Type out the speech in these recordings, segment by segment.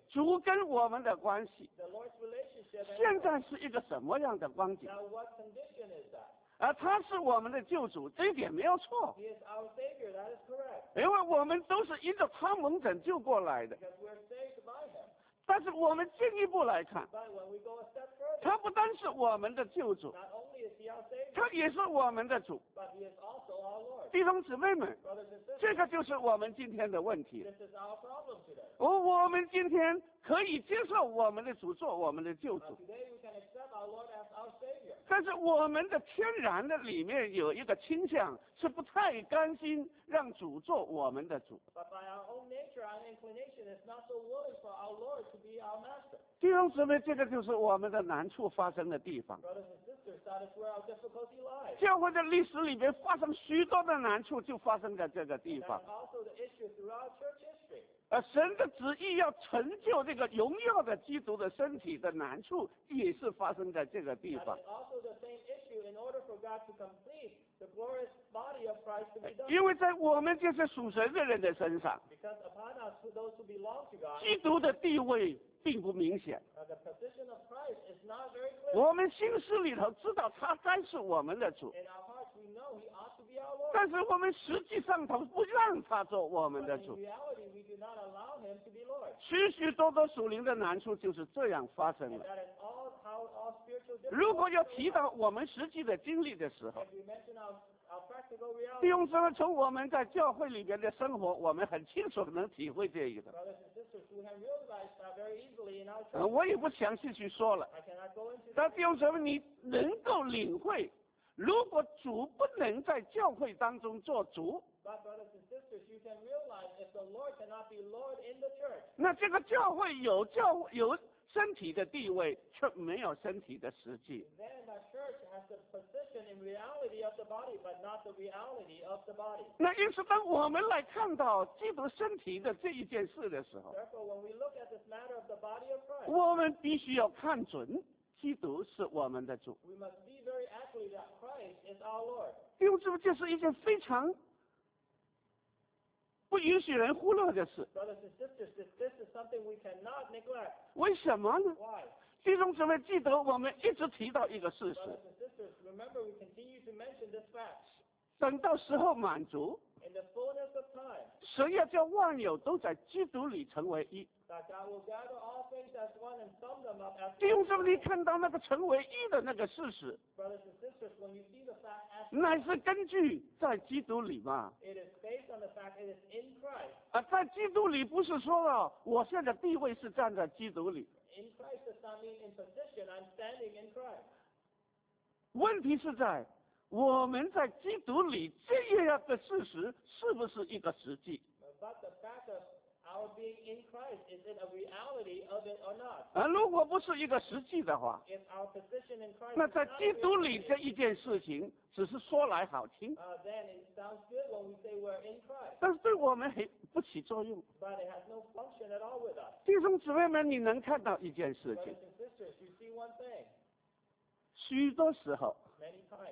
主跟我们的关系 the Lord's relationship. and 现在是一个什么样的光景？ Now, what condition is that? 而他是我们的救主，这一点没有错， He is our Savior. That is correct. 因为我们都是因着他蒙拯救过来的。 Because we're saved by Him. 但是我们进一步来看， But when we go a step further, 他不单是我们的救主， not only is He our Savior, 他也是我们的主。 but He is also our Lord. 弟兄姊妹们， Brothers and sisters, 这个就是我们今天的问题。 this is our problem today. 我们今天可以接受我们的主做我们的救主， Today we can accept our Lord as our Savior. 但是我们的天然的里面有一个倾向，是不太甘心让主做我们的主。 But by our own nature, our inclination is not so willing for our Lord to be our Master. 弟兄姊妹，这个就是我们的难处发生的地方。 Brothers and sisters, that is where our difficulty lies. 教会的历史里面发生许多的难处，就发生在这个地 That 方 is。also the issue throughout church history. 神的旨意要成就这个荣耀的基督的身体的难处，也是发生在这个地 That 方。 is also the same issue in order for God to complete the glorious body of Christ to be done. 因为在我们这些属神的人的身上， Because upon us, those who belong to God, 基督的地位并不明显。 the position of Christ is not very clear. 我们心思里头知道他该是我们的主， In our hearts, we know He ought to be our Lord. 但是我们实际上头不让他做我们 But 的 in 主。 reality, we do not allow Him to be Lord. 许许多多属灵的难处就是这样发生 And 了。 that is how all spiritual 如果 difficulties 要提到我们实际的经历的时候， If we mention our practical reality, 弟兄姊妹，从我们在教会里边的生活，我们很清楚能体会这一个。 brothers and sisters, we can realize that very easily in our church. 我也不详细去说了， I cannot go into 但弟兄姊妹，你能够领会，如果主不能在教会当中做主， But brothers and sisters, you can realize if the Lord cannot be Lord in the church, 那这个教会有身体的地位，却没有身体的实际。 then the church has the position in reality of the body, but not the reality of the body. 那因此，当我们来看到基督身体的这一件事的时候， Therefore, when we look at this matter of the body of Christ, 我们必须要看准基督是我们的主。 we must see very accurately that Christ is our Lord. 弟兄姊妹，这是一件非常不允许人忽略的事。 Brothers and sisters, this is something we cannot neglect. 为什么呢？ Why? 弟兄姊妹，记得我们一直提到一个事实： Brothers and sisters, remember we continue to mention this fact. 等到时候满足， In the fullness of time, 神要叫万有都在基督里成为一。 that God will gather all things as one and sum them up as 弟兄 one. 姊妹，你看到那个成为一的那个事实， Brothers and sisters, when you see the fact as 乃是根据在基督里嘛。 it is based on the fact it is in Christ. 在基督里不是说我现在地位是站在基督里， In Christ does not mean in position. I'm standing in Christ. 问题是在我们在基督里这样的事实是不是一个实际？ But the fact of our being in Christ, is it a reality of it or not? 如果不是一个实际的话， If our position in Christ 那 is 在 not 基督里 reality, 这一件事情只是说来好听， then it sounds good when we say we're in Christ. 但是对我们还不起作用。 But it has no function at all with us. 弟兄姊妹们，你能看到一件事 Brothers 情， and sisters, you see one thing. 许多时候， Many times,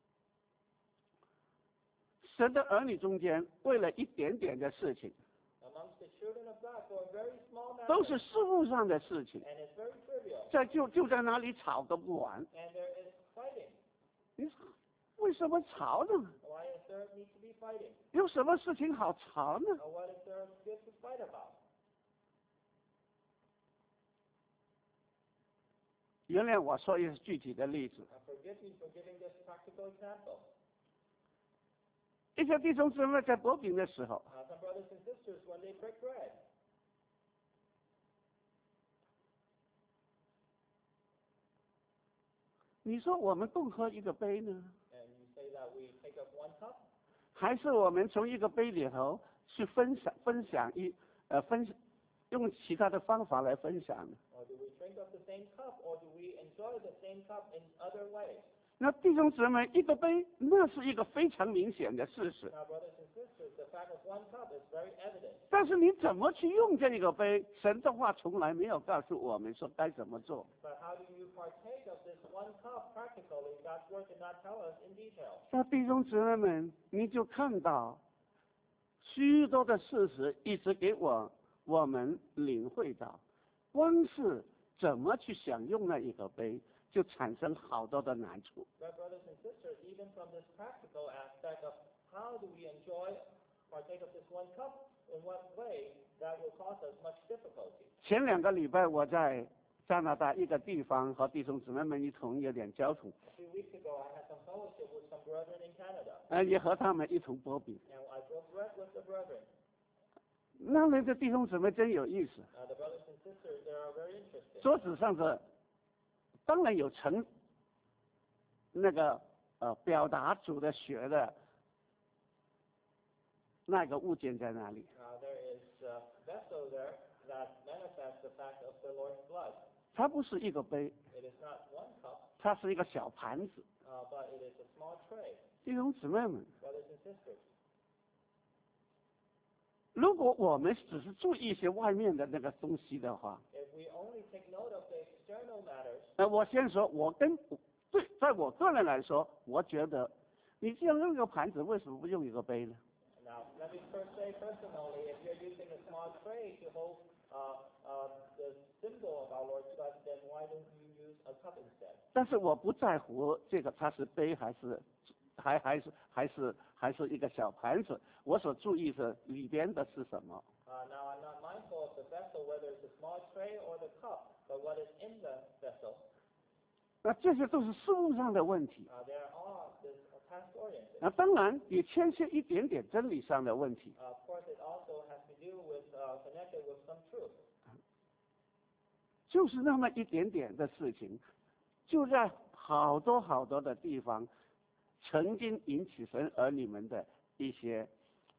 神的儿女中间为了一点点的事情， amongst the children of God, for a very small 都 matter, 是事物上的事情， and it's very trivial, 就在那里吵个不完。 and there is fighting. 你说为什么吵呢？ Why is there need to be fighting? 有什么事情好吵呢？ Or what is there good to fight about? 原谅我说一个具体的例子。 Forgive me for giving this practical example. 一些弟兄姊妹在剥饼的时候， Some brothers and sisters, when they break bread, 你说我们共喝一个杯呢， and you say that we take up one cup, 还是我们从一个杯里头去分享用其他的方法来分享呢？ or do we drink up the same cup, or do we enjoy the same cup in other ways? 那弟兄姊妹，一个杯那是一个非常明显的事实， Now, brothers and sisters, the fact of one cup is very evident. 但是你怎么去用这个杯，神的话从来没有告诉我们说该怎么做。 But how do you partake of this one cup practically? God's word did not tell us in detail. 那弟兄姊妹们，你就看到许多的事实一直给我们领会到， 光是怎么去享用那一个杯，就产生好多的难处。 But brothers and sisters, even from this practical aspect of how do we enjoy, partake of this one cup, in what way, that will cause us much difficulty. 前2个礼拜我在加拿大一个地方和弟兄姊妹们一同有点交通， A few weeks ago, I had some fellowship with some brethren in Canada, 也和他们一同剥饼。 and I broke bread with the brethren. 那里的弟兄姊妹真有意思， The brothers and sisters, they are very interesting. 桌子上的当然有那个表达主的血的那个物件在那里。 There is a vessel there that manifests the fact of the Lord's blood. 它不是一个杯， It is not one cup, 它是一个小盘子。 but it is a small tray. 弟兄姊妹们， Brothers and sisters, 如果我们只是注意一些外面的那个东西的话， if we only take note of the external matters, 我先说，在我个人来说，我觉得你既然用一个盘子，为什么不用一个杯呢？ now let me first say personally, if you're using a small tray to hold the symbol of our Lord's blood, then why don't you use a cup instead? 但是我不在乎这个它是杯还是一个小盘子，我所注意的里边的是什么。 Now I'm not mindful of the vessel, whether it's a small tray or the cup, but what is in the vessel. 那这些都是事物上的问题。 There are this task-oriented. 那当然也牵涉一点点真理上的问题。 Of course, it also has to do with connected with some truth. 就是那么一点点的事情，就在好多的地方，曾经引起神儿女们的一些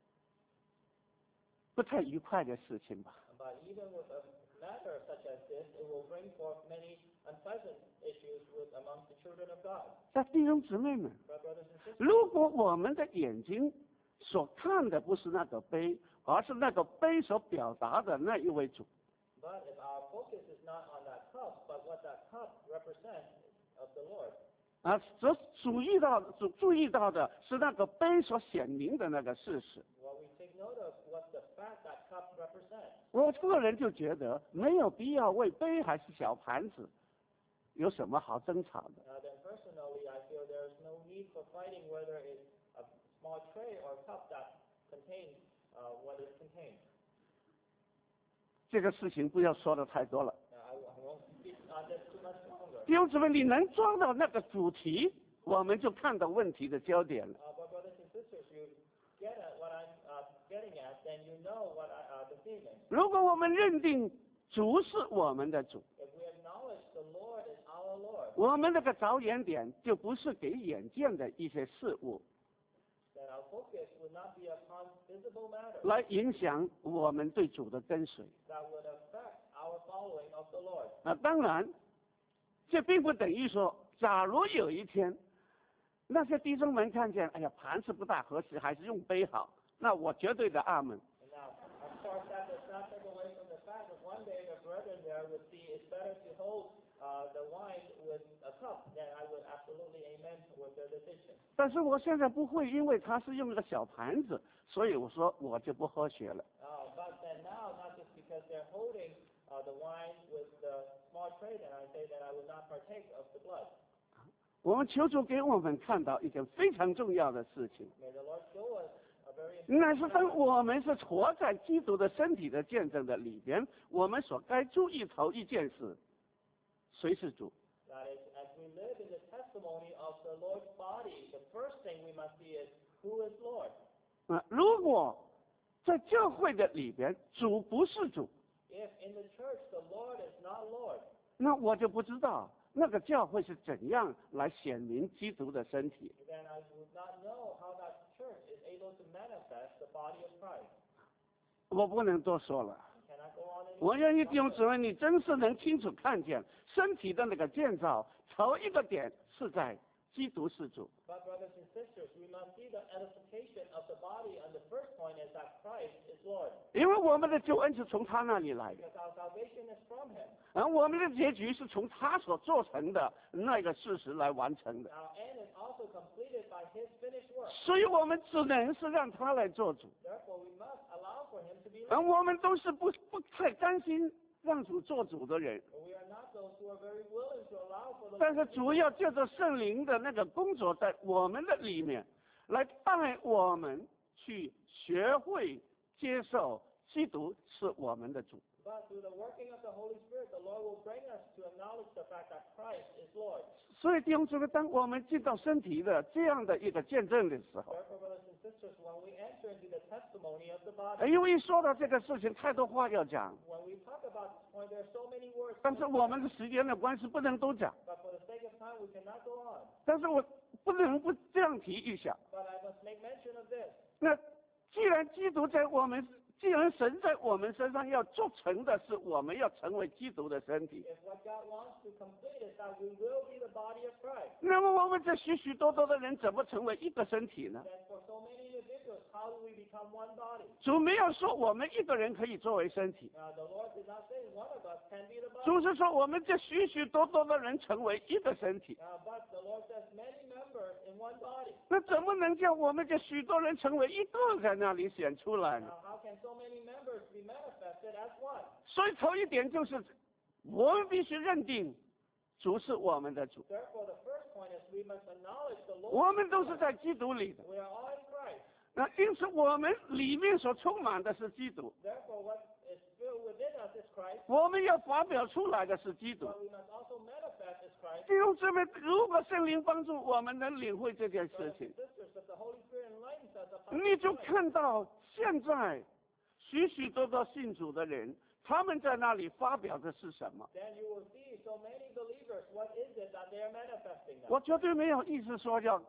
不太愉快的事情吧。 But even with a matter such as this, it will bring forth many unpleasant issues among the children of God. 那弟兄姊妹们， Brothers and sisters, 如果我们的眼睛所看的不是那个杯，而是那个杯所表达的那一位主， but if our focus is not on that cup, but what that cup represents of the Lord, 则注意到的是那个杯所显明的那个事实。 what we take note of what the fact that cup represents. 我个人就觉得没有必要为杯还是小盘子有什么好争吵的。 Then personally, I feel there is no need for fighting whether it's a small tray or cup that contains what is contained. 这个事情不要说的太多了。 I won't speak on this too much longer. 弟兄姊妹，你能抓到那个主题，我们就看到问题的焦点了。 But brothers and sisters, you get at what I'm getting at, then you know what the theme is. 如果我们认定主是我们的主， If we acknowledge the Lord is our Lord, 我们那个着眼点就不是给眼见的一些事物 then our focus would not be upon visible matters 来影响我们对主的跟随。 that would affect our following of the Lord. 当然，这并不等于说，假如有一天那些弟兄们看见，哎呀，盘子不大合适，还是用杯好，那我绝对的阿门。 And now, of course, that does not take away from the fact that one day the brethren there would see it's better to hold the wine with a cup, then I would absolutely amen with their decision. 但是我现在不会因为他是用一个小盘子，所以我说我就不喝血了。 But then now, not just because they're holding the wine with the small tray, then I say that I would not partake of the blood. 我们求主给我们看到一件非常重要的事情， May the Lord show us a very 那是 important 当我们是活在基督的身体的见证的里边，我们所该注意头一件事，谁是主？ that is, as we live in the testimony of the Lord's body, the first thing we must see is who is Lord. 如果在教会的里边，主不是主， If in the church the Lord is not Lord, 那我就不知道那个教会是怎样来显明基督的身体。 then I would not know how that church is able to manifest the body of Christ. 我不能多说了。 Can I go on any 我愿意弟兄姊妹，你真是能清楚看见身体的那个建造，头一个点是在基督是主。 But brothers and sisters, we must see the edification of the body, and the first point is that Christ is Lord. 因为我们的救恩是从他那里来的， Because our salvation is from Him. 而我们的结局是从他所做成的那个事实来完成的， Our end is also completed by His finished work. 所以我们只能是让他来做主。 Therefore, we must allow for Him to be 而 Lord. 我们都是不太甘心让主做主的人， We are not those who are very willing to allow for the 但是主要借着圣灵的那个工作在我们的里面，来带我们去学会接受基督是我们的主。 But through the working of the Holy Spirit, the Lord will bring us to acknowledge the fact that Christ is Lord. 所以弟兄姊妹，当我们进到身体的这样的一个见证的时候， Therefore, brothers and sisters, when we enter into the testimony of the body, 因为一说到这个事情，太多话要讲， when we talk about this point, there are so many words. 但是我们的时间的关系不能都讲。 But for the sake of time, we cannot go on. 但是我不能不这样提一下， But I must make mention of this. 那既然基督在我们，既然神在我们身上要做成的是我们要成为基督的身体， If what God wants to complete is that we will be the body of Christ, 那么我们这许许多多的人怎么成为一个身体呢？ then for so many individuals, how do we become one body? 主没有说我们一个人可以作为身体， The Lord did not say one of us can be the body. 主是说我们这许许多多的人成为一个身体。 But the Lord says many members in one body. 那怎么能叫我们这许多人成为一个在那里显出来呢？ How can so many members be manifested as one? 所以头一点就是，我们必须认定主是我们的主， Therefore, the first point is we must acknowledge the Lord. 我们都是在基督里的。 We are all in Christ. 那因此我们里面所充满的是基督， Therefore, what is filled within us is Christ. 我们要发表出来的是基督。 What we must also manifest is Christ. 弟兄姊妹，如果圣灵帮助我们能领会这件事 Brothers 情 and，sisters, if the Holy Spirit enlightens us upon 你就 this point, 看到现在许许多多信主的人，他们在那里发表的是什么？ then you will see so many believers. What is it that they are manifesting now? 我绝对没有意思说要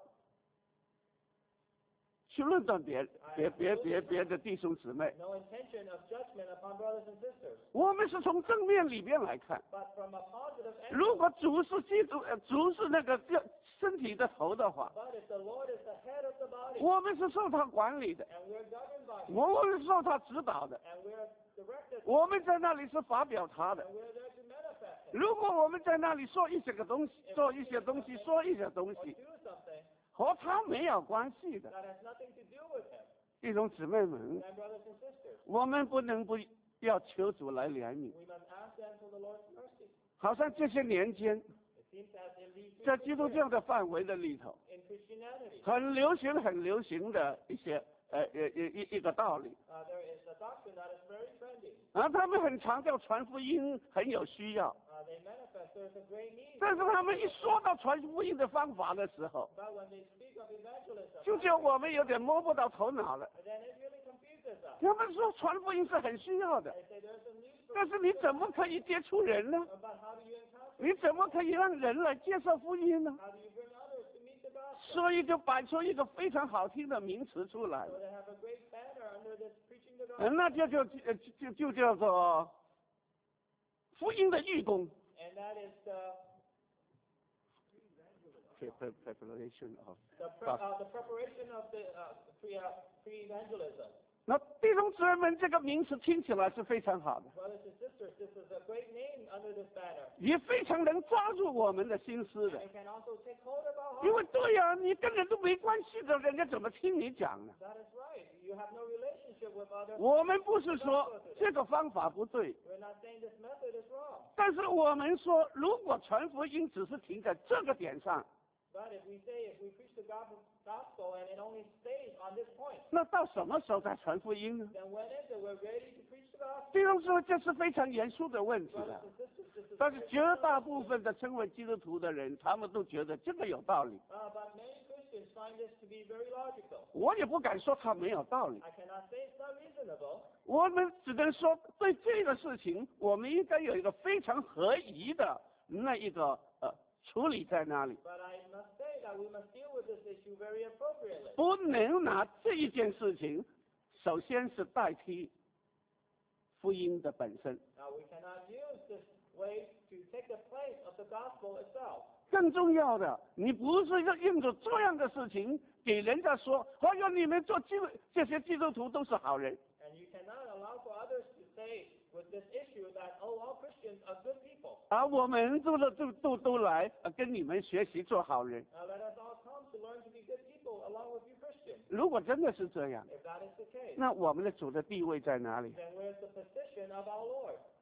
去论断别的弟兄姊妹， No intention of judgment upon brothers and sisters. 我们是从正面里边来看。 But from a positive 如 angle, 果主是基督，主是那个身体的头的话， but if the Lord is the head of the body, 我们是受他管理的， and we're governed by Him, 我们是受他指导的， and we're directed, 我们在那里是发表他的 and。we're there to manifest Him, 如果我们在那里说一些个东西，做一些东西，说一些东 or 西， do something 和他没有关系的， that has nothing to do with Him, 弟兄姊妹们， then brothers and sisters, 我们不能不要求主来怜悯。 we must ask them for the Lord's mercy. 好像这些年间， It seems as in these 在 recent 基督 years, 教的范围的里头， in Christianity, 很流行的一些一个道理。 there is a doctrine that is very trendy. 他们很强调传福音很有需要， They manifest there's a great need. 但是他们一说到传福音的方法的时候， But when they speak of evangelism, 就叫我们有点摸不到头脑了。 then it really confuses us. 他们说传福音是很需要的， They say there's a need for 但是你怎么可以接触人呢？ but how do you encounter? 你怎么可以让人来接受福音呢？ How do you bring others to meet the gospel? 所以就摆出一个非常好听的名词出来 So 了， they have a great banner under this preaching the gospel. 那就叫做福音的义工 And that is the preparation of the preparation of the pre-evangelism. 那弟兄姊妹们，这个名词听起来是非常好的， Brothers and sisters, this is a great name under this banner. 也非常能抓住我们的心思的。 It can also take hold of our 因 hearts. 为对呀、你跟人都没关系的，人家怎么听你讲呢？ That is right. You have no relationship with others. 我们不是说这个方法不对， We're not saying this method is wrong. 但是我们说，如果传福音只是停在这个点上， But if we preach the gospel and it only stays on this point, 那到什么时候再传福音呢？ then when is it we're ready to preach the gospel? 弟兄说，这是非常严肃的问题 Brothers 的。 and sisters, this is 但是绝大部分的称为基督徒的人，他们都觉得这个有道理。 but many Christians find this to be very logical. 我也不敢说他没有道理， I cannot say it's not reasonable. 我们只能说对这个事情，我们应该有一个非常合宜的那一个处理在那里， But I must say that we must deal with this issue very appropriately. 不能拿这一件事情，首先是代替福音的本身。 Now we cannot use this way to take the place of the gospel itself. 更重要的，你不是要用着这样的事情给人家说，哎呀，你们这些基督徒都是好人。 And you cannot allow for others to say with this issue that, oh, all Christians are good people. 而我们都来跟你们学习做好人。 Now let us all come to learn to be good people along with you Christians. 如果真的是这样， If that is the case, 那我们的主的地位在哪里？ then where's the position of our Lord?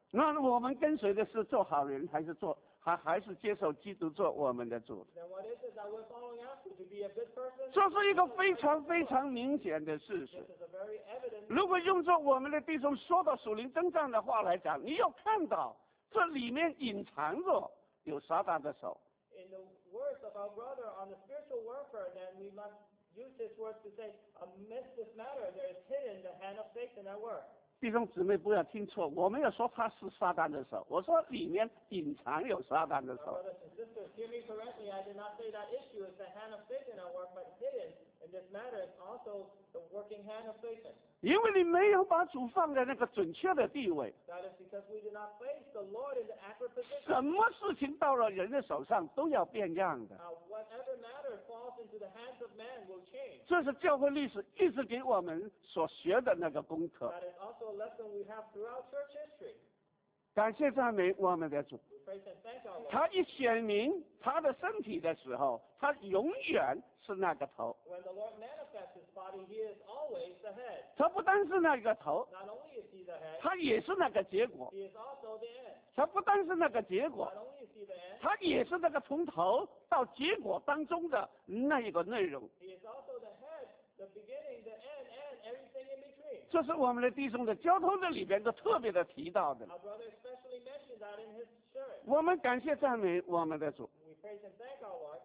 那我们跟随的是做好人，还是接受基督做我们的主？ Then what is it that we're following after? To be a good person? 这是一个非常非常明显的事实。 This is a very evident. 如果用着我们的弟兄说到属灵征战的话来讲，你要看到这里面隐藏着有撒旦的手。 In the words of our brother on the spiritual warfare, then we must use his words to say, amidst this matter, there is hidden the hand of Satan at work. 弟兄姊妹不要听错，我没有说他是撒旦的手，我说里面隐藏有撒旦的 My 手。 brothers and sisters, hear me correctly. I did not say that issue is the hand of Satan at work, but hidden in this matter is also the working hand of Satan. 因为你没有把主放在那个准确的地位， That is because we did not place the Lord in the accurate position. 什么事情到了人的手上都要变样的。 Whatever matter falls into the hands of man will change. 这是教会历史一直给我们所学的那个功课。 That is also a lesson we have throughout church history. 感谢赞美我们的主。 We praise and thank our Lord. 他一显明他的身体的时候，他永远是那个头。 When the Lord manifests his body, he is always the head. 他不单是那个头， Not only is he the head, 他也是那个结果。 he is also the end. 他不单是那个结果 Not，only is he the end, 他也是那个从头到结果当中的那一个内容。 he is also the head, the beginning, the end, and everything in between. 这是我们的弟兄的交通的里边都特别的提到的。 Our brother especially mentioned that in his shirt. 我们感谢赞美我们的主。 We praise and thank our Lord.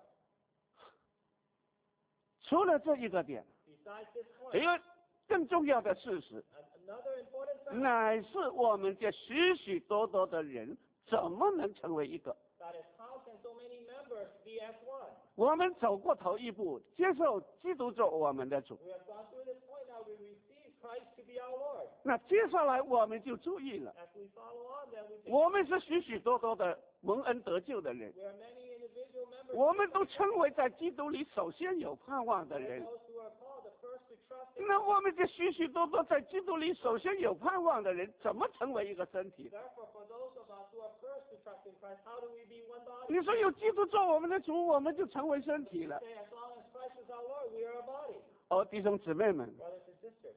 除了这一个点， Besides this 一 point, 个更重要的事实， another important fact 乃是我们这许许多多的人怎么能成为一个？ that is, how can so many members be as one? 我们走过头一步，接受基督做我们的主。 We have gone through this point now. We receive Christ to be our Lord. 那接下来我们就注意了， As we follow on, then we think 我们是许许多多的蒙恩得救的人， we are many individual members. 我们都称为在基督里首先有盼望的 We are 人。 those who are called the first to trust in 那我们这许许多多在基督里首先有盼望的人，怎么成为一个身体？ Therefore, for those of us who are first to trust in Christ, how do we be one body? 你说有基督做我们的主，我们就成为身体了。 Say, as long as Christ is our Lord, we are a body. 哦，弟兄姊妹们， Brothers and sisters,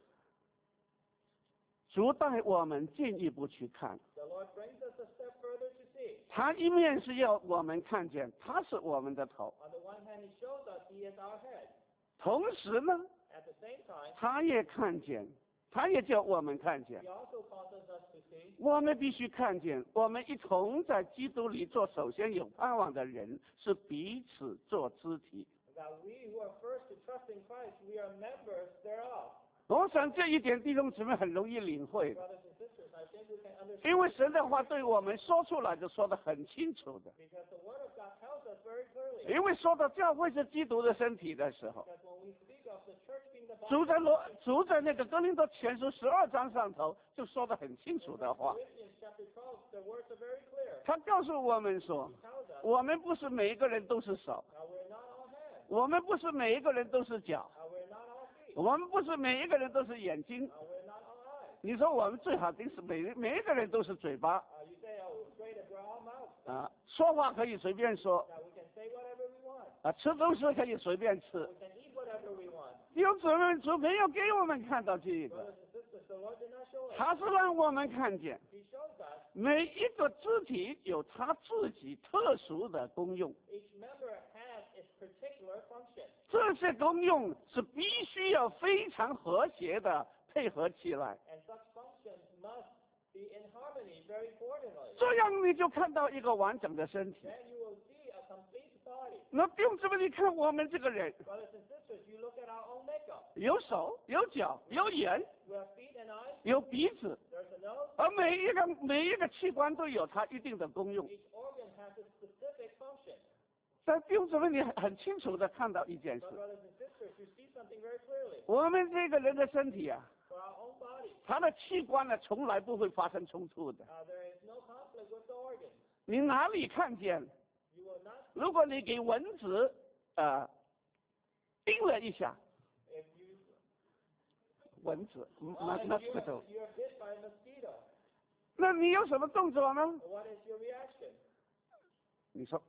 主带我们进一步去看， the Lord brings us a step further to see. 他一面是要我们看见他是我们的头， On the one hand, He shows us He is our head. 同时呢， At the same time, 他也看见，他也叫我们看见 He，also causes us to see 我们必须看见，我们一同在基督里做首先有盼望的人，是彼此做肢体。 that we who are first to trust in Christ, we are members thereof. 我想这一点弟兄姊妹很容易领会的， Brothers and sisters, I think we can understand 因为神的话对我们说出来就说得很清楚的。 because the Word of God tells us very clearly. 因为说到教会是基督的身体的时候， Because when we speak of the church being the 主在那个哥林多前书12章上头就说得很清楚的话， Corinthians chapter 12, the words are very clear. 他告诉我们说， He tells us 我们不是每一个人都是手， we're not all hands, 我们不是每一个人都是脚， we're not all feet, 我们不是每一个人都是眼睛。 we're not all eyes. 你说我们最好的是每一个人都是嘴巴 You say, straight as we're all mouths, 啊，说话可以随便说 that we can say whatever we want, 啊，吃东西可以随便吃。 we can eat whatever we want. 有姊妹主没有给我们看到这一 Brothers 个， and sisters, the Lord did not show us. 他是让我们看见 He shows us 每一个肢体有他自己特殊的功用， each member has its particular function. 这些功用是必须要非常和谐的配合起来， And such functions must be in harmony very coordinately. 这样你就看到一个完整的身体。 Then you will see a complete body. 那弟兄姊妹，你看我们这个人， Brothers and sisters, you look at our own makeup. 有手、有脚、有眼、 We have feet and eyes. 有鼻子， There's a nose. 而每一个器官都有它一定的功用。 Each organ has its specific function. 但弟兄姊妹，你很清楚的看到一件 But 事， brothers and sisters, you see something very clearly. 我们这个人的身体啊， For our own body, 它的器官呢，从来不会发生冲突的。 there is no conflict with the organs. 你哪里看见？ You will not, 如果你给蚊子叮了一下， if you, 蚊子，那 if 那这种， you're bit by a mosquito, 那你有什么动作呢？ what is your reaction? 你说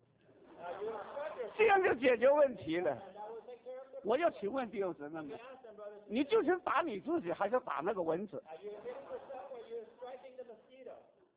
You express yourself, 这样就解决问题了。 and that will take care of the 我要请问弟兄姊妹 We 们， ask them, brothers and 你究竟打你自己，还是打那个蚊子？ Are you hitting yourself or you're striking the mosquito?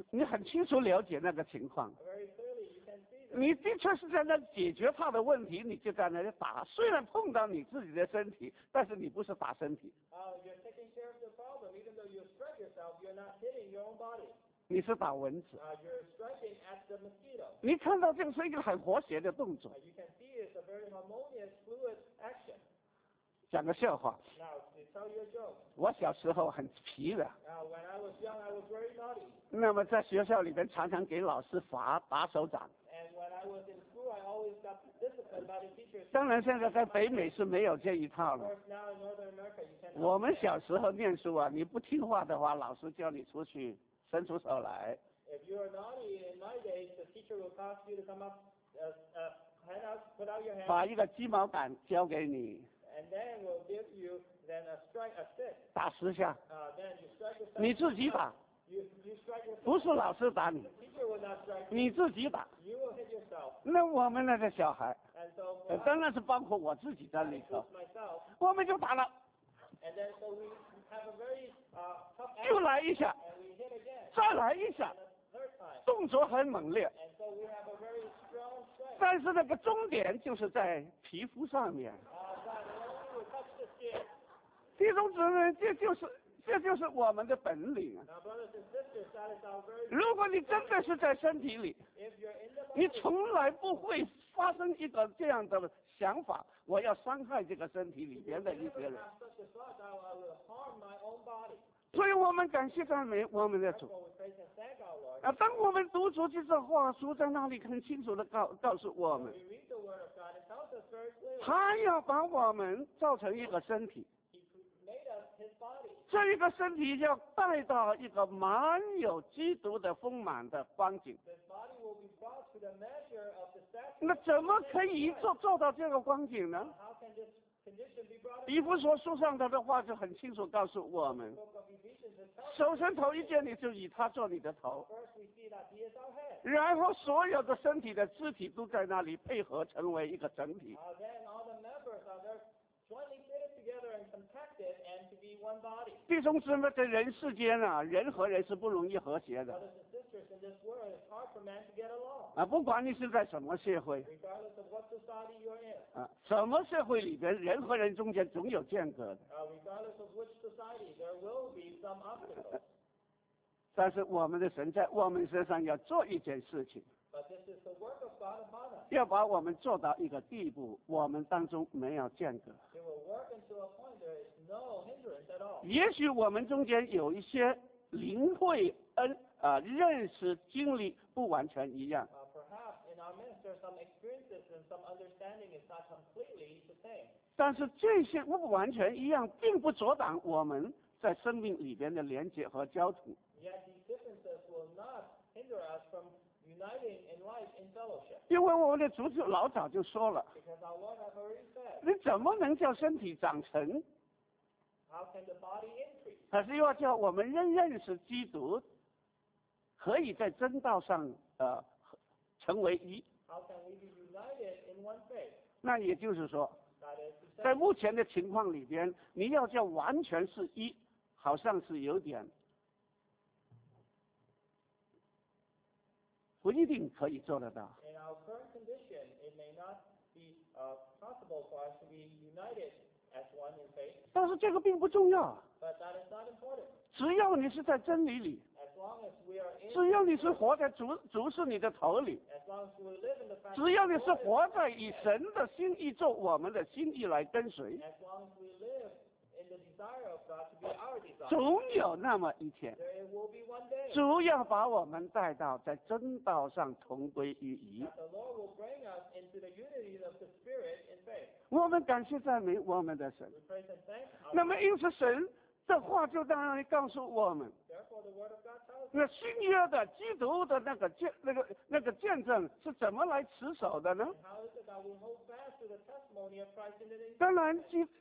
你很清楚了解那个情况， Very clearly, you can see that. 你的确是在那解决他的问题，你就在那里打。虽然碰到你自己的身体，但是你不是打身体， You're taking care of the problem. Even though you strike yourself, you're not hitting your own body. 你是打蚊子。 You're striking at the mosquito. 你看到这个是一个很和谐的动作。 You can see it's a very harmonious, fluid action. 讲个笑话， Now, to tell you a joke. 我小时候很皮的， When I was young, I was very naughty. 那么在学校里边常常给老师罚打手掌。 And when I was in school, I always got disciplined by the teachers. 当然现在在北美是没有这一套 Of 了。 course, now in Northern America, you can't. 我们小时候念书啊，你不听话的话，老师叫你出去伸出手来， If you are naughty in my days, the teacher will ask you to come up, hand out, put out your hand, 把一个鸡毛掸交给你， and then will give you then a stick. 打10下， Then you strike yourself. 你自己打， You strike yourself. 不是老师打你， Teacher will not strike you. 你自己打。 You will hit yourself. 那我们那个小孩， And so for 当然是包括我自己在 I 里头 include，myself. 我们就打了， And then so we have a very tough 又 action. 来一下， And we hit again. 再来一下， And a third time. 动作很猛烈， And so we have a very strong strike. 但是那个终点就是在皮肤上面。 But when we touch the skin. 弟兄姊妹，这就是我们的本领啊！ Now, brothers and sisters, that is our very. 如果你真的是在身体里， If you're in the 你 body, 从来不会发生一个这样的想法，我要伤害这个身体里边的一 never 些人。 have such a thought, I will harm my own body. 所以我们感谢赞美我们的主 Therefore, we praise and thank our Lord. 啊！当我们读出这话书在那里很清楚的告诉我们 We，read the Word of God. It tells us very clearly. 他要把我们造成一个身体， He made us His body. 这一个身体要带到一个满有基督的丰满的光景。 This body will be brought to the measure of the stature. 那怎么可以做到这个光景呢？ How can this condition be brought 以弗所书上头的话就很清楚告诉我们， Book of Ephesians? It tells us. 首先头一件你就以他做你的头， First, we see that He is our head. 然后所有的身体的肢体都在那里配合成为一个整体。 Then all the members are there jointly fitted together and compacted and to be one body. 弟兄姊妹，在人世间啊，人和人是不容易和谐的 Brothers and sisters, in this world, it's hard for man to get along, 啊！不管你是在什么社会 regardless of what society you're in. 啊，什么社会里边，人和人中间总有间隔的。 Regardless of which society, there will be some obstacles. 但是我们的神在我们身上要做一件事情， But this is the work of God upon us. 要把我们做到一个地步，我们当中没有间隔。 It will work until a point there is no hindrance at all. 也许我们中间有一些灵会认识经历不完全一样， Perhaps in our minister, some experiences and some understanding is not completely the same. 但是这些不完全一样，并不阻挡我们在生命里边的连接和交通。 Yet these differences will not hinder us from uniting in life in fellowship. 因为我们的主就老早就说了， Because our Lord has already said, 你怎么能叫身体长成？ how can the body increase? 可是要叫我们认识基督，可以在真道上成为一。 How can we be united in one faith? 那也就是说， That is to 在 say, 目前的情况里边，你要叫完全是一，好像是有点不一定可以做得到。 in our current condition, it may not be possible for us to be united as one in faith, 但是这个并不重要， but that is not important. 只要你是在真理里， As long as we are in, 只要你是活在主是你的头里， as long as we live in the fact 只要你是 that 活在以神的心意做我们的心意来跟随， as long as we live in the desire of God to be our desire, 总有那么一天， there will be one day 主要把我们带到在真道上同归于一。 that the Lord will bring us into the unity of the Spirit in faith. 我们感谢赞美我们的神。 We praise and thank our 那么因此神的话就在那里告诉我们， Therefore, the Word of God tells us 那新约的基督的那个见证是怎么来持守的呢？ how is it that we hold fast to the testimony of Christ in the day. 当然，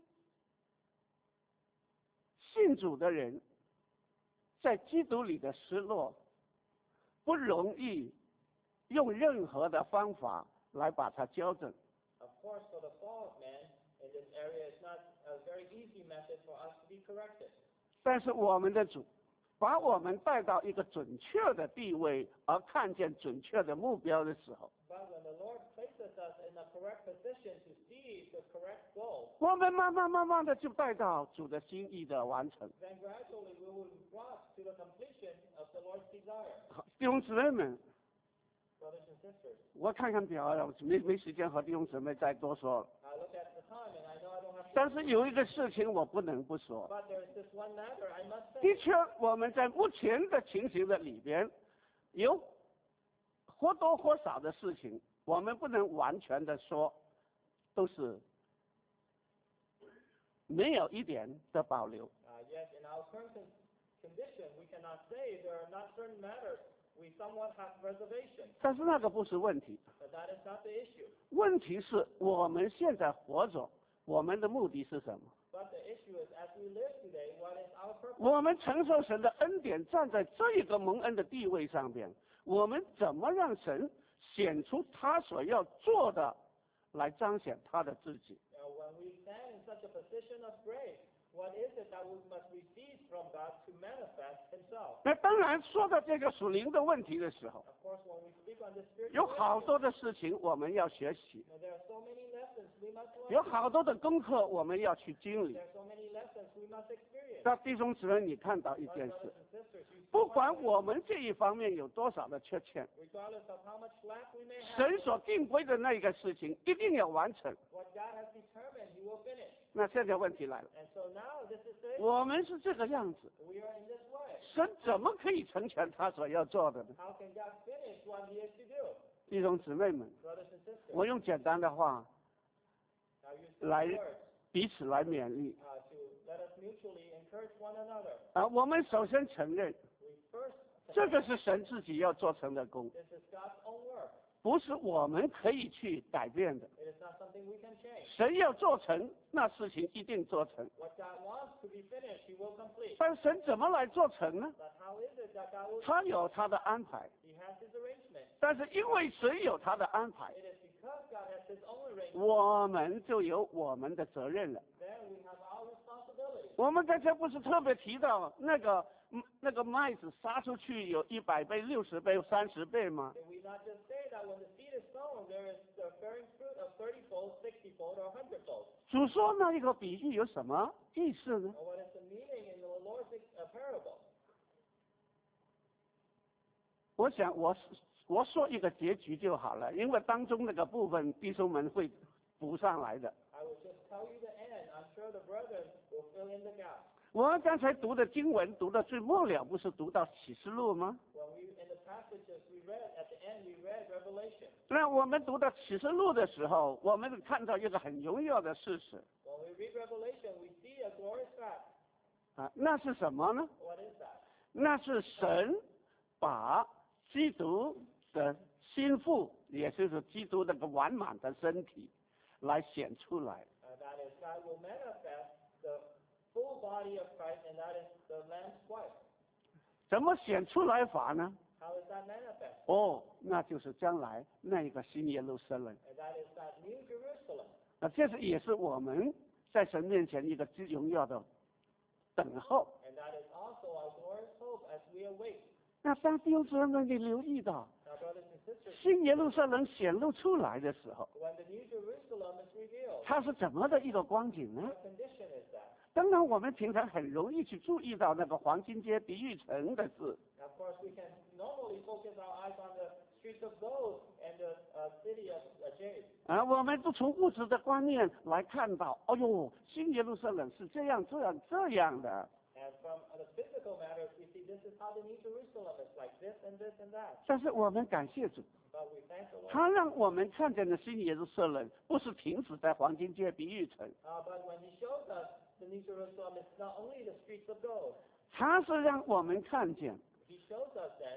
信主的人在基督里的失落，不容易用任何的方法来把它矫正。 Of course, for the fall of man in this area, it's not a very easy method for us to be corrected. 但是我们的主把我们带到一个准确的地位，而看见准确的目标的时候， But when the Lord places us in a correct position to see the correct goal, 我们慢慢的就带到主的心意的完成。 then gradually we will be brought to the completion of the Lord's desire. 好，弟兄姊妹们， Brothers and sisters, 我看看表了，没时间和弟兄姊妹再多说了。 I look at the time and I know I don't have 但 to. 是有一个事情我不能不说， But there is this one matter I must 的 say. 确我们在目前的情形的里边，有或多或少的事情，我们不能完全的说都是没有一点的保留。 Yes, in our current condition, we cannot say there are not certain matters we somewhat have reservations. 但是那个不是问题， But that is not the issue. 问题是我们现在活着，我们的目的是什么？ But the issue is, as we live today, what is our purpose? 我们承受神的恩典，站在这一个蒙恩的地位上边，我们怎么让神显出他所要做的，来彰显他的自己？ When we stand in such a position of grace, what is it that we must receive from God to manifest Himself? 那当然，说到这个属灵的问题的时候， Of course, when we speak on this spiritual 有好 issue, 多的事情我们要学习， there are so many lessons we must learn. 有好多的功课我们要去经历 There。are so many lessons we must experience. 那弟兄姊妹，你看到一 My 件 brothers 事， and sisters, you see 不 one 管 thing, 我们这一方面有多少的缺欠， regardless of how much lack we may have, 神所定规的那个事情一定要完成。 what God has determined, He will finish. 那现在问题来了， And so now, this is it. 我们是这个样子， We are in this way. 神怎么可以成全他所要做的呢？ How can God finish what He is to do? 弟兄姊妹们， Brothers and sisters, 我用简单的话 now use these 来 words 彼此来勉励 to let us mutually encourage one another. 啊。我们首先承认， We first, 这个是神自己要做成的功， this is God's own work. 不是我们可以去改变的。 It is not something we can change. 神要做成，那事情一定做成。 What God wants to be finished, He will complete. 但神怎么来做成呢？ But how is it that God will? 他有他的安排， He has His arrangement. 但是因为神有他的安排， It is because God has His own arrangement. 我们就有我们的责任了。 Then we have our responsibility. 我们刚才不是特别提到那个麦子撒出去有100倍、60倍、30倍吗？ Did we not just say that when the seed is sown, there is the bearing fruit of 30-fold, 60-fold, or 100-fold? 主说那一个比喻有什么意思呢？ Or what is the meaning in the Lord's parable? 我想我说一个结局就好了，因为当中那个部分弟兄们会补上来的。 I will just tell you the end. I'm sure the brethren will fill in the gap. 我们刚才读的经文读到最末了，不是读到启示录吗？ When we, in the passages we read, at the end we read Revelation. 那我们读到启示录的时候，我们看到一个很荣耀的事实 When we read Revelation, we see a glorious fact. 啊，那是什么呢？ What is that? 那是神把基督的心腹，也就是基督那个完满的身体，来显出来。 That is, God will manifest the full body of Christ, and that is the Lamb's wife. 怎么显出来法呢？ How is that manifest? 哦，那就是将来那一个新耶路撒冷。 And that is that New Jerusalem. 那这是也是我们在神面前一个最荣耀的等候。 And that is also our glorious hope as we await. 那当弟兄姊妹你留意到 Now, brothers and sisters, 新耶路撒冷显露出来的时候， when the New Jerusalem is revealed, 它是怎么的一个光景呢？ what condition is that? 当然，我们平常很容易去注意到那个黄金街比喻城的字， Now, of course, we can normally focus our eyes on the streets of gold and the city of jade. 啊，我们都从物质的观念来看到，哎呦，新耶路撒冷是这样的。 And from the physical matters, we see this is how the New Jerusalem is, like this and this and that. 但是我们感谢主， But we thank the Lord. 他让我们看见的新耶路撒冷不是停止在黄金街比喻城， But when He shows us the New Jerusalem, it's not only the streets of gold. 他是让我们看见 He shows us then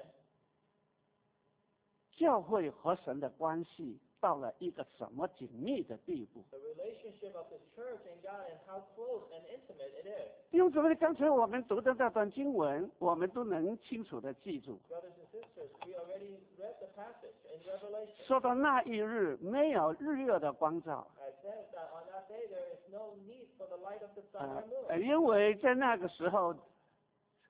教会和神的关系到了一个什么紧密的地步。 the relationship of the church and God and how close and intimate it is. 弟兄姊妹，刚才我们读的那段经文，我们都能清楚的记住。 Brothers and sisters, we already read the passage in Revelation. 说到那一日没有日月的光照， It says that on that day there is no need for the light of the sun or moon. 因为在那个时候，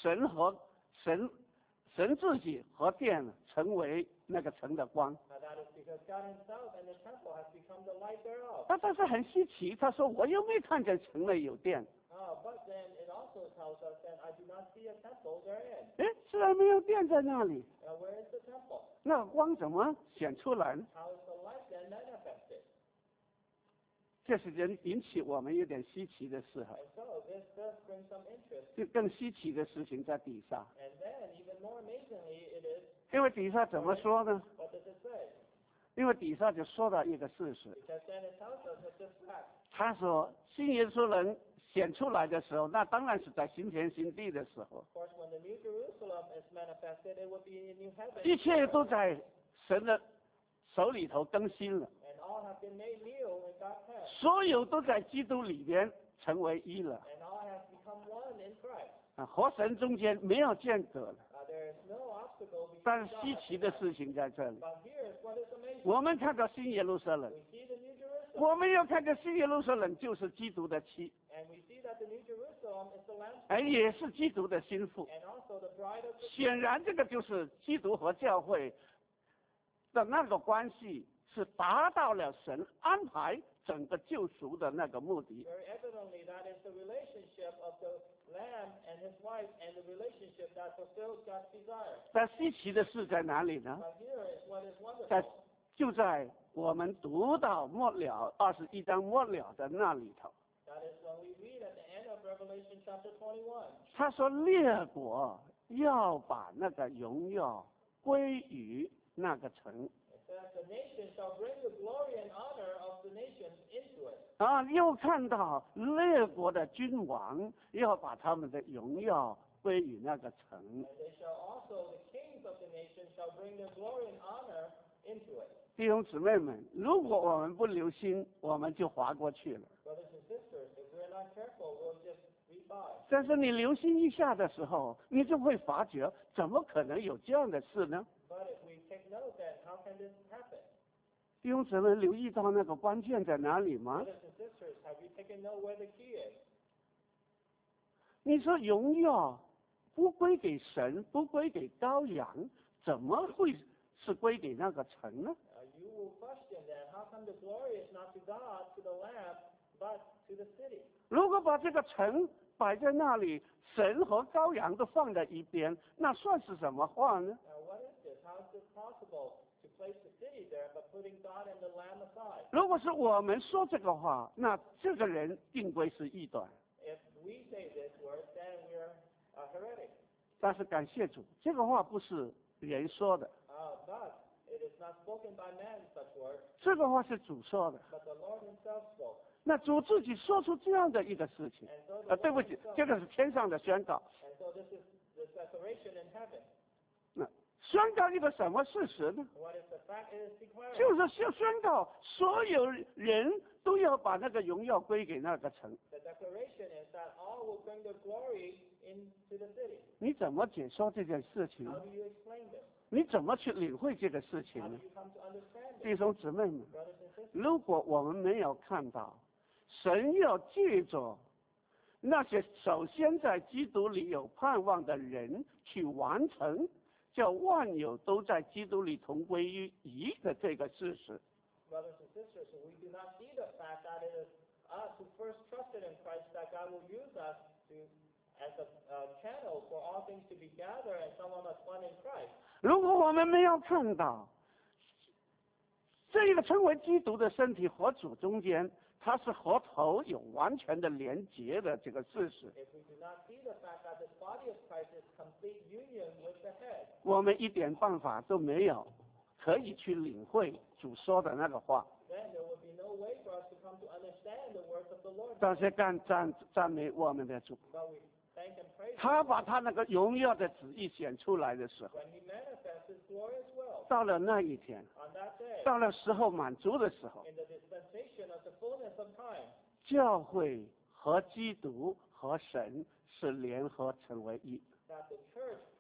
神和神自己和殿成为那个城的光。 That is because God Himself and the temple has become the light thereof. 但是很稀奇，他说我又没看见城内有殿。 But then it also tells us that I do not see a temple therein. 哎，虽然没有殿在那里， Where is the temple? 那光怎么显出来呢？ How is the light then manifested? 这是引起我们有点稀奇的事哈。 And so this does bring some interest. 就更稀奇的事情在底下， And then even more amazingly it is, 因为底下怎么说呢？ what does it say? 因为底下就说到一个事实， Because then it tells us that this fact. 他说新耶稣人显出来的时候，那当然是在新天新地的时候， Of course, when the New Jerusalem is manifested, it will be in new heaven. 一切都在神的手里头更新了， And all have been made new in God's hand. 所有都在基督里边成为一了 And all have become one in Christ. 啊，和神中间没有间隔了。 There is no obstacle 但 between 是稀 God. 奇的事情在这里， But here is what is amazing. 我们看到新耶路撒冷， We see the New Jerusalem. 我们要看见新耶路撒冷就是基督的妻， And we see that the New Jerusalem is the Lamb's 而也是基督的心腹。 and also the bride of the 显然，这个就是基督和教会的那个关系，是达到了神安排整个救赎的那个目的。 Very evidently, that is the relationship of the Lamb and his wife and the relationship that fulfills God's desire. 但稀奇的是在哪里呢？ But here is what is 在 wonderful. 就在我们读到末了21章末了的那里头， That is when we read at the end of Revelation chapter 21. 他说列国要把那个荣耀归于那个城。 It says, the nation shall bring the glory and honor of the nations into it. 啊，又看到列国的君王要把他们的荣耀归于那个城。 And they shall also, the kings of the nation shall bring their glory and honor into it. 弟兄姊妹们，如果我们不留心，我们就划过去了。 Brothers and sisters, if we're not careful, we'll just read by. 但是你留心一下的时候，你就会发觉，怎么可能有这样的事呢？ But if we take note that, how can this happen? 弟兄姊妹，留意到那个关键在哪里吗？ Brothers and sisters, have you taken note where the key is? 你说荣耀不归给神，不归给羔羊，怎么会是归给那个城呢？ You will question that. How come the glory is not to God, to the Lamb, but to the city? 如果把这个城摆在那里，神和羔羊都放在一边，那算是什么话呢？ Now, what is this? How is this possible to place the city there, but putting God and the Lamb aside? 如果是我们说这个话，那这个人定归是异端。 If we say this word, then we're heretic. 但是感谢主，这个话不是人说的， But it is not spoken by man, such words, 这个话是主说的。 but the Lord Himself spoke. 那主自己说出这样的一个事情， And so the 对不 Lord 起， himself, 这个是天上的宣告。 and so this is the declaration in heaven. 那宣告一个什么事实呢？ What is the fact? It is declaring. 就是宣告所有人都要把那个荣耀归给那个城。 The declaration is that all will bring the glory into the city. 你怎么解说这件事情 How 呢？ do you explain this? 你怎么去领会这个事情 How 呢 do？you come to understand 弟 this? 兄姊妹们， Brothers and sisters, 如果我们没有看到神要借着那些首先在基督里有盼望的人去完成，叫万有都在基督里同归于一的这个事实， brothers and sisters, we do not see the fact that it is us who first trusted in Christ that God will use us to as a channel for all things to be gathered and someone as one in Christ. 如果我们没有看到这个称为基督的身体和主中间，它是和头有完全的连结的这个事实， If we do not see the fact that this body of Christ is complete union with the head, 我们一点办法都没有可以去领会主说的那个话。 then there will be no way for us to come to understand the words of the Lord. 但是赞美我们的主， But we thank and praise 他 Him 把他那个荣耀的旨意显出来的时候， when He manifests His glorious will 到了那一天， on that day, 到了时候满足的时候， in the dispensation of the fullness of time. 教会和基督和神是联合成为一。 That the church,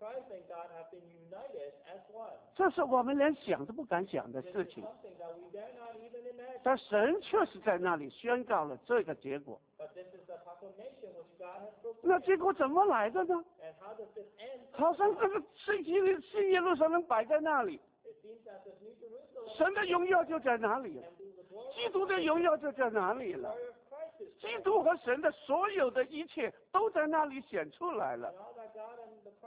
Christ and God have been united as one. 这是我们连想都不敢想的 This 事 is 情。 something that we dare not even imagine. 但神确实在那里宣告了这个结果。 But this is the proclamation which God has 那 proclaimed. 结果怎么来的呢？ And how does this end? 好像这个新耶路撒冷摆在那里， It seems that the New Jerusalem 神的荣耀就在哪里了， and the glory 基督的荣耀就在哪里了， of Christ is 基督和神的所有的一切都在那里显出来 and 了。 all that God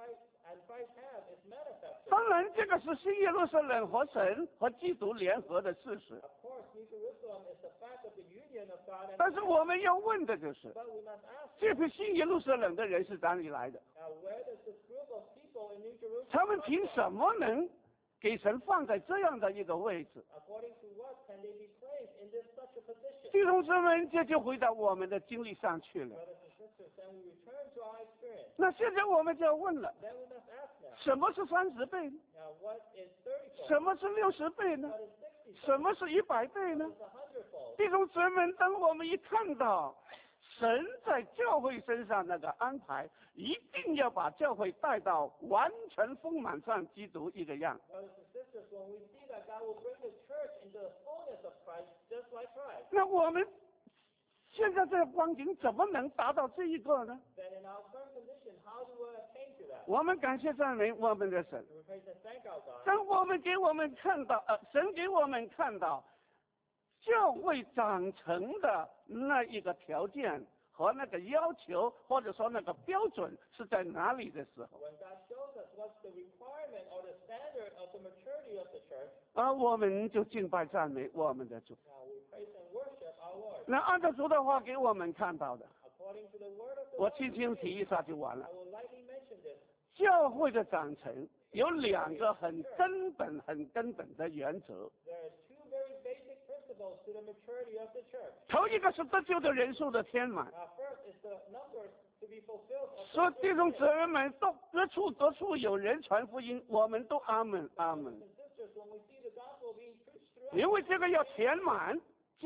and Christ have is manifested. 当然，这个是新耶路撒冷和神和基督联合的事实。 Of course, New Jerusalem is the fact of the union of God and 但是我们要问的就是， but we must ask 这批新耶路撒冷的人是哪里来的？ now where does this group of people in New Jerusalem 他们 come 凭 from? 什么能给神放在这样的一个位置？ According to what can they be placed in this such a position? 弟兄姊妹，这就回到我们的经历上去了。 Brothers and sisters, then we return to our experience. 那现在我们就要问了， Then we must ask now, 什么是30倍呢？ now what is 30-fold? 什么是60倍呢？ What is 60-fold? 什么是100倍呢 What？is 100-fold? 弟兄姊妹，当我们一看到神在教会身上那个安排，一定要把教会带到完全丰满上基督一个样。 Brothers and sisters, when we see that God will bring the church into the fullness of Christ, just like Christ, 那我们现在这个光景怎么能达到这一个呢？ then in our current condition, how do we attain to that? 我们感谢赞美我们的神。 We praise and thank our God. 当我们给我们看到，神给我们看到教会长成的那一个条件和那个要求，或者说那个标准是在哪里的时候， When God shows us what's the requirement or the standard of the maturity of the church, 而我们就敬拜赞美我们的主。 now we praise and worship our Lord. 那按照主的话给我们看到的， According to the word of the 我 Lord, 轻轻提一下就完了 I。will lightly mention this. 教会的长成有两个很根本的原则， There are two very basic principles to the maturity of the church. 头一个是得救的人数的填满。 First is the numbers to be fulfilled. Of 说 the 弟兄 church. 姊妹们都各处有人传福音，我们都阿门阿门。 And sisters, when we see the gospel being preached throughout, 因为这个要填满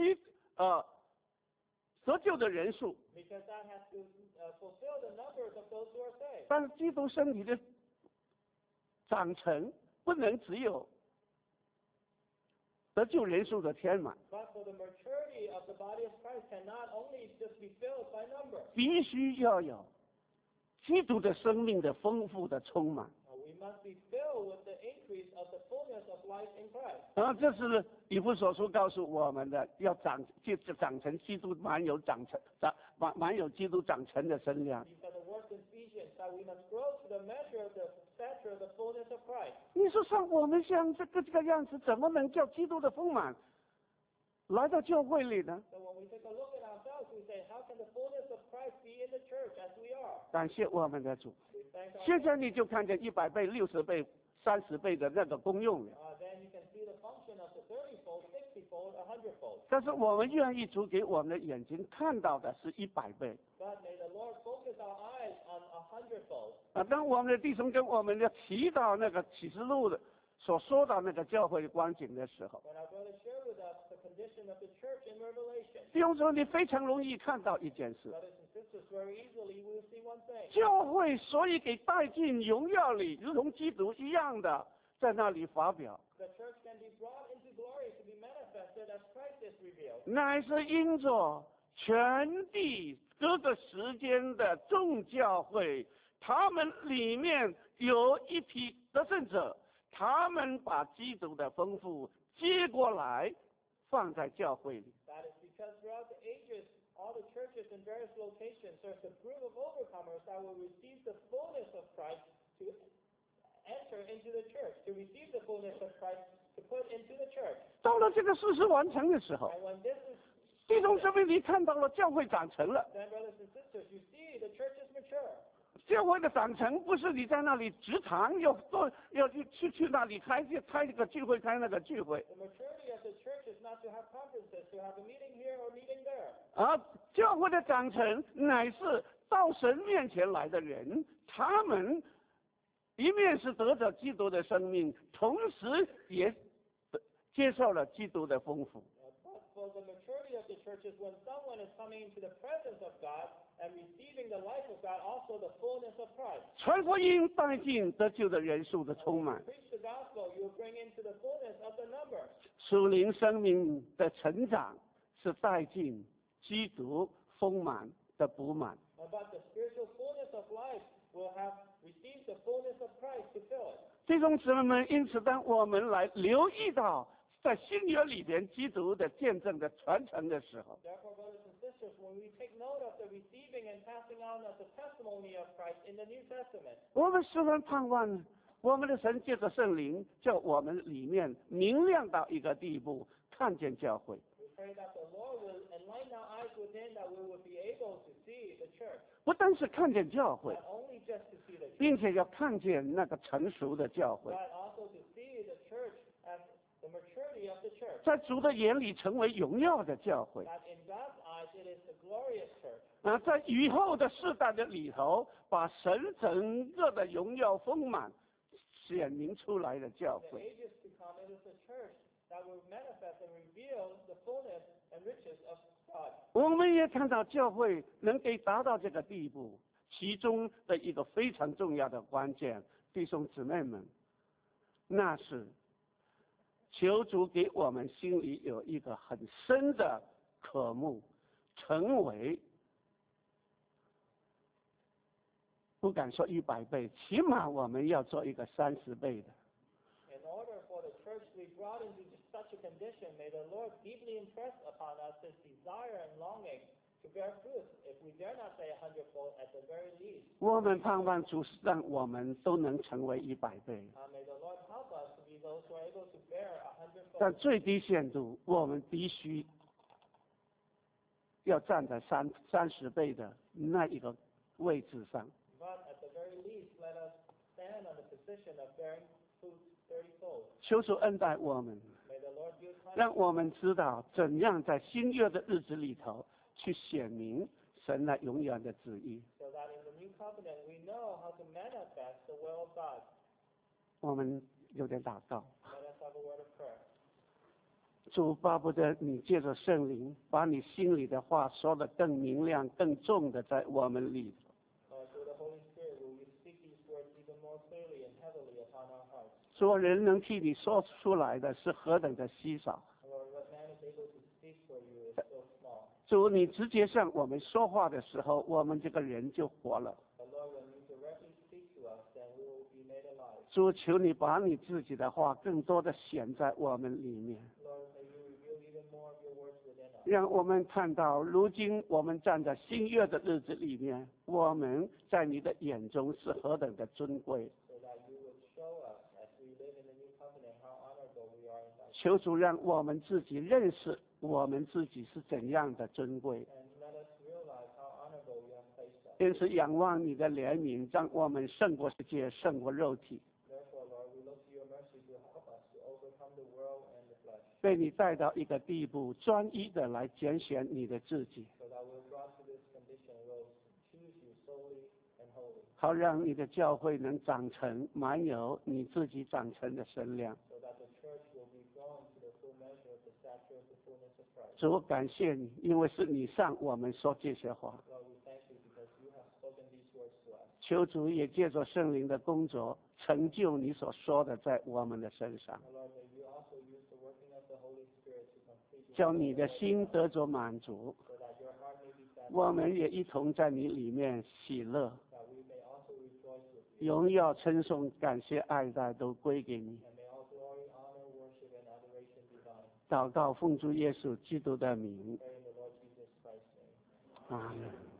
得救的人数， because that has to fulfill the numbers of those who are saved. 但是基督身体的长成不能只有得救人数的填满， But for the maturity of the body of Christ cannot only just be filled by numbers. 必须要有基督的生命的丰富的充满。 We must be filled with the increase of the fullness of life in Christ. 这是以弗所书告诉我们的，要长成基督满有基督长成的身量。 These are the words in Ephesians that we must grow to the measure of the stature of the fullness of Christ. 你说像我们像这个样子，怎么能叫基督的丰满来到教会里呢？ So when we take a look at ourselves, we say, how can the fullness of Christ be in the church as we are? 感谢我们的主。 We thank our 现在你就看见100倍、60倍、30倍的那个功用了。 Then you can see the function of the 30-fold, 60-fold, 100-fold. 但是我们愿意主给我们的眼睛看到的是100倍。 But may the Lord focus our eyes on 100-fold. 当我们的弟兄跟我们的提到那个启示录的所说到那个教会的光景的时候， When our brother shared with us the condition of the church in Revelation, 弟兄说你非常容易看到一件事。 brothers and sisters, very easily we will see one thing. 教会所以给带进荣耀里，如同基督一样的在那里发表， The church can be brought into glory to be manifested as Christ is revealed. 乃是因着全地各个时间的众教会，他们里面有一批得胜者，他们把基督的丰富接过来，放在教会里。 That is because throughout the ages, all the churches in various locations, there's a group of overcomers that will receive the fullness of Christ to enter into the church, to receive the fullness of Christ to put into the church. 到了这个事实完成的时候， And when this is 弟兄姊妹，你看到了教会长成了。 then brothers and sisters, you see the church is mature. 教会的长成不是你在那里直堂要去那里开这个聚会开那个聚会， The maturity of the church is not to have conferences, to have a meeting here or meeting there. 而教会的长成乃是到神面前来的人，他们一面是得着基督的生命，同时也接受了基督的丰富。 But for the maturity of the church is when someone is coming into the presence of God and receiving the life of God, also the fullness of Christ. 传福音带进得救的人数的充 When 满， you preach the gospel, you bring into the fullness of the number. 属灵生命的成长是带进基督丰满的补满。 But the spiritual fullness of life will have received the fullness of Christ to fill it. 弟兄姊妹们，因此当我们来留意到在新约里边基督的见证的传承的时候， Therefore, brothers and sisters, when we take note of the receiving and passing on of the testimony of Christ in the New Testament, 我们十分盼望我们的神借着圣灵，叫我们里面明亮到一个地步，看见教会。 we pray that the Lord will enlighten our eyes within, that we will be able to see the church, 不单是看见教会， not only just to see the church, 并且要看见那个成熟的教会， but also to see the church as the maturity of the church. 在主的眼里成为荣耀的教会。 That in God's eyes it is the glorious church. 在以后的世代的里头，把神整个的荣耀丰满显明出来的教 In the 会。 ages to come, it is the church that will manifest and reveal the fullness and riches of God. 我们也看到教会能给达到这个地步，其中的一个非常重要的关键，弟兄姊妹们，那是求主给我们心里有一个很深的渴慕，成为不敢说100倍，起码我们要做一个30倍的。 In order for the church to be brought into such a condition, may the Lord deeply impress upon us his desire and longing to bear fruit. If we dare not say 100-fold, at the very least. 我们盼望主让我们都能成为100倍， May the Lord help us to be those who are able to bear 100-fold. 但最低限度，我们必须要站在30倍的那一个位置上。 But at the very least, let us stand on the position of bearing fruit 30-fold. 求主恩待我们， May the Lord give time 让我们知道怎样在新约的日子里头去显明神那永远的旨意。 so that in the new covenant we know how to manifest the will of God. 我们有点祷告， Let us have a word of prayer. 主巴不得你借着圣灵，把你心里的话说得更明亮、更重的在我们里头。 Through the Holy Spirit, will you speak these words even more clearly and heavily upon our hearts? 做人能替你说出来的是何等的稀少。 Lord, what man is able to speak for you is so small. 主，你直接向我们说话的时候，我们这个人就活了。 But Lord, when you directly speak to us, then we will be made alive. 主，求你把你自己的话更多的显在我们里面， Lord, may you reveal even more of your words within us. 让我们看到，如今我们站在新约的日子里面，我们在你的眼中是何等的尊贵。 So that you would show us, as we live in the new covenant, how honorable we are in thy 求主让我们自己认识我们自己是怎样的尊贵， and let us realize how honorable you have placed us. 因此仰望你的怜悯，让我们胜过世界，胜过肉体， Therefore, Lord, we look to your mercy to help us to overcome the world and the flesh, 被你带到一个地步，专一的来拣选你的自己， so that we're brought to this condition, we'll choose you solely and wholly, 好让你的教会能长成满有你自己长成的身量。 so that the church will be grown to the full measure of the stature of the fullness of Christ. 主，感谢你，因为是你向我们说这些话。 Lord, we thank you because you have spoken these words to us. 求主也借着圣灵的工作，成就你所说的在我们的身上， And Lord, may you also use the working of the Holy Spirit to complete your 叫你的心得着满足， so that your heart may be satisfied, 我们也一同在你里面喜乐， that we may also rejoice with you, 荣耀、称颂、感谢、爱戴都归给你。 and may all glory, honor, worship, and adoration be thine. 祷告奉主耶稣基督的名， Pray in the Lord Jesus Christ's name. 阿门。